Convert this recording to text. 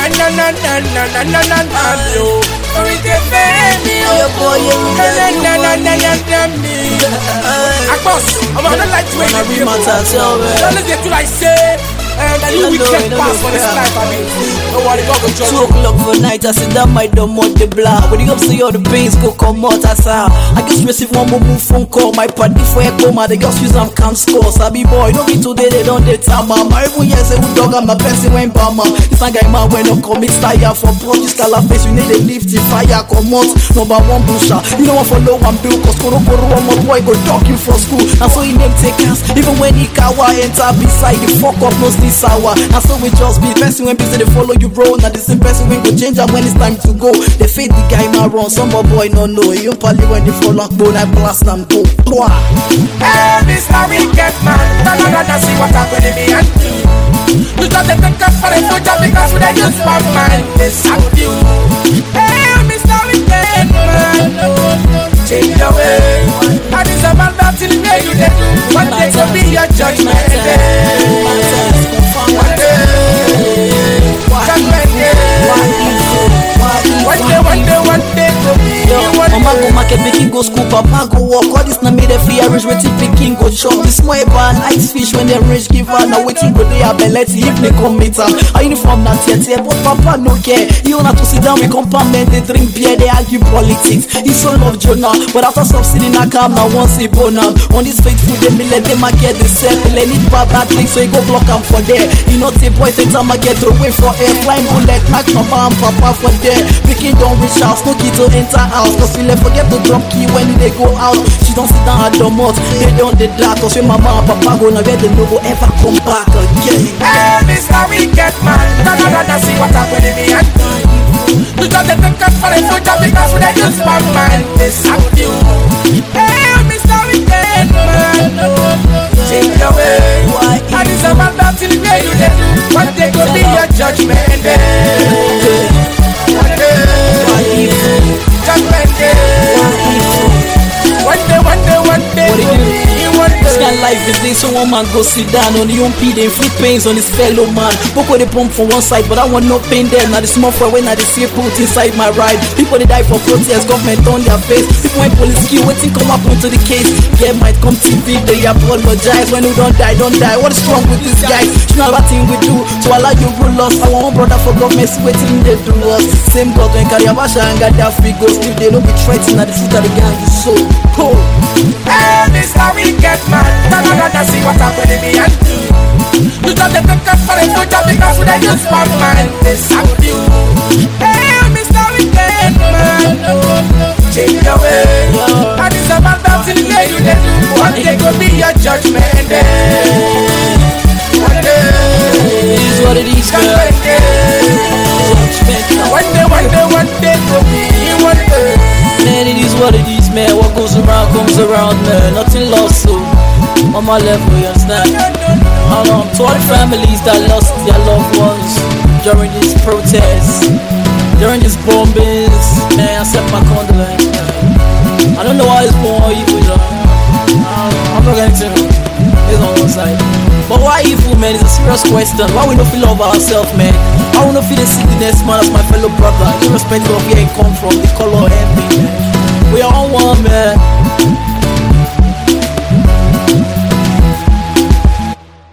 For night, I sit down my dumb on the block. When you up see all the pains go come out as I just receive one more move phone call. My party for a coma, they just use them can't score. Sabi boy, don't be today, they don't they time. My even yes, say who dog I'm a person when bama. This guy man when no commit style for bro, this color face you need a lift the fire come out. Number one pusher, you know what follow one bill, cause Koro one more boy go talking for school. And so he name takers, even when he kawa enter beside the fuck up knows this hour. And so we just be person when busy they follow you bro. Now the same person when go change and when it's time to go. They fade the guy man run, some boy no know. You probably when they fall like bone, I blast them go. Hey, Mr. Wicked Man, da see what happened to me and you. You just take us for a future because when I use my mind, they sack you. Hey, Mr. Wicked Man, change your way. And it's about that till the day you do. One day will be your judgment day. One day, judgment day. One day will be. Mama go market, make him go school, papa go walk. All this na made a free average waiting picking go chop. This small bar, nice fish when they rich give her. Now waiting go they have let if they come meet her. A uniform not yet, but papa no care. You want to sit down, we compliment, they drink beer, they argue politics. He so love Jonah, but after stop sitting a calm, now once he bonam. On this faithful, they me let them market the set. They need bad things, so he go block them for there. You know, the boy think I'ma get away for air. Flying bullet, knock papa and papa for there. Picking don't reach house, no key to enter house. Cause we forget to drop key when they go out. She don't sit down at the mouth, they don't the dark. Cause when mama and papa go now, they no go ever come back again. Hey, Mr. Wicked Man, da see what happened to me and you. You just take us for a future because when I use my mind, they sack you. Hey, Mr. Wicked Man, change your way. And it's about that till the day you do. One day could be your judgment day. One day, judgment day. One day. This kind of life is this, so one man go sit down on the UMP, they inflict pains on his fellow man. Boko they pump from one side, but I want no pain there. Now the small fry when I they see put inside my ride. People they die for protest, government on their face. People when police kill, waiting come up onto the case. Get might come TV, they apologize. When you don't die, don't die. What is wrong with this guy? You know what thing we do to allow you rule us. I want one brother for government, waiting they do us. Same God when Kariyabasha and got their figures. Still they don't be threatening at the fruit of the gang is so cool. Hey, Mr. Wicked Man, da see what happened to me and you. You just take us for a future because when I use my mind, they sack you. Hey, Mr. Wicked Man, change your way. And it's about that till the day you do. One day could be your judgment day. One day, it is what it is, judgment day. One day could be one day. Man, it is what it is, man. What goes around comes around, man. Nothing lost, so on my level, you understand? To all the families that lost their loved ones during these protests, during these bombings, man, I accept my condolence, man. I don't know why it's more evil, I'm not going to it's on one side. But why evil, man? It's a serious question. Why we don't feel love ourselves, man? Why we don't feel the sickness, man, as my fellow brother, irrespective of where he come from, the color, everything, man. We are all one, man.